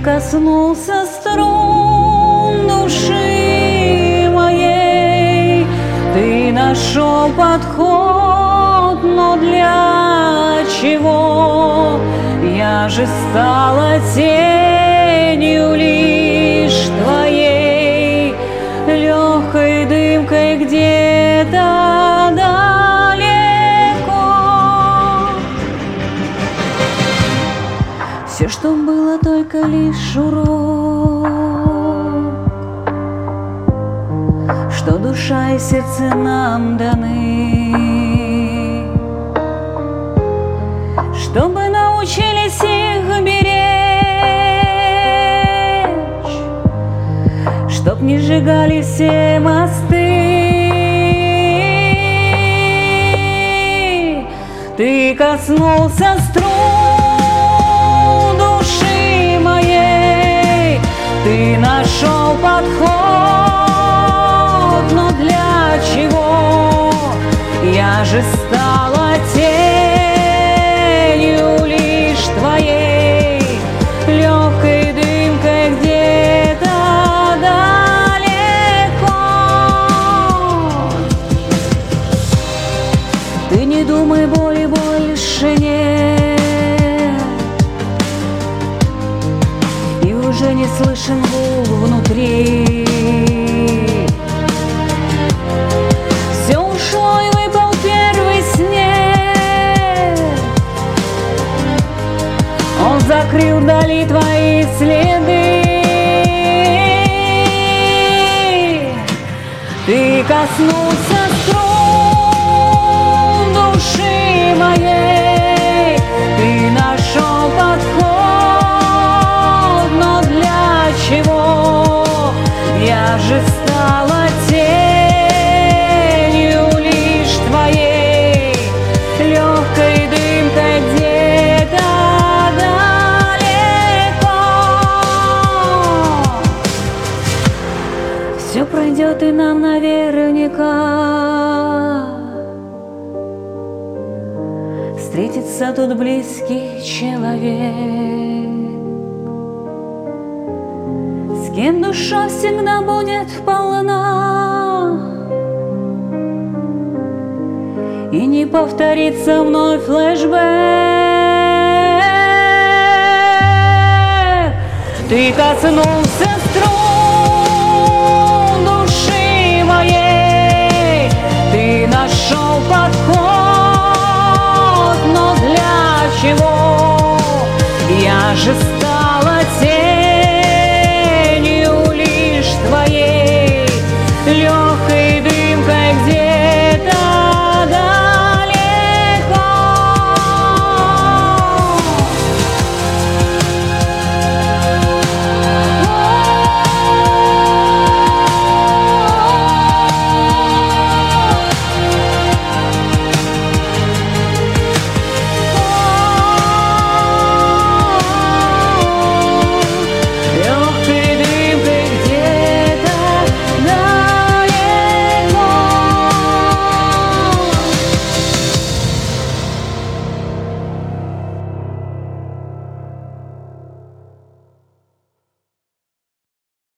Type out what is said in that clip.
коснулся струн души моей, ты нашел подход, но для чего? Я же стала тенью лишь твоей, легкой дымкой где-то далеко. Все, что было, только лишь урок, что душа и сердце нам даны, чтобы научились их беречь, чтоб не сжигали все мосты. Ты коснулся струн души моей, ты нашел подход, но для чего? Я же стала тенью лишь твоей, легкой дымкой где-то далеко. Ты не думай, боли больше нет, и уже не слышен гул внутри. Все ушло и выпал первый снег, он закрыл вдали твои следы. Ты коснулся струн души моей, ты нашел подход, но для чего? Я же стала тенью лишь твоей, легкой дымкой где-то далеко. Все пройдет и нам наверняка встретится тот близкий человек, с кем душа всегда будет полна, и не повторится вновь флешбэк. Ты коснулся струн души моей, ты нашел подход, но для чего? Я же стала тенью